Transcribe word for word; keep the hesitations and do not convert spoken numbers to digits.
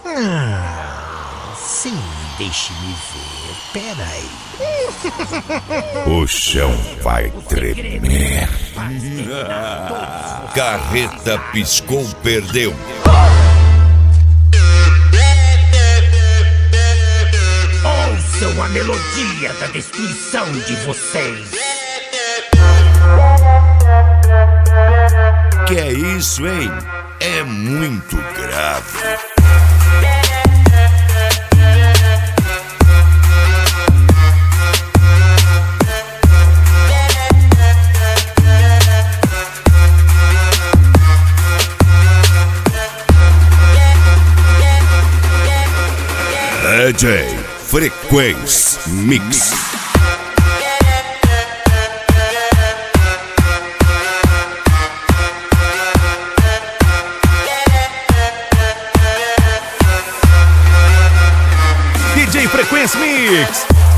Ah, sim, deixe-me ver. Peraí. O chão vai tremer. Carreta piscou, perdeu. Ouçam a melodia da destruição de vocês. Que é isso, hein? É muito grave. D J Frequência Mix. D J Frequência Mix.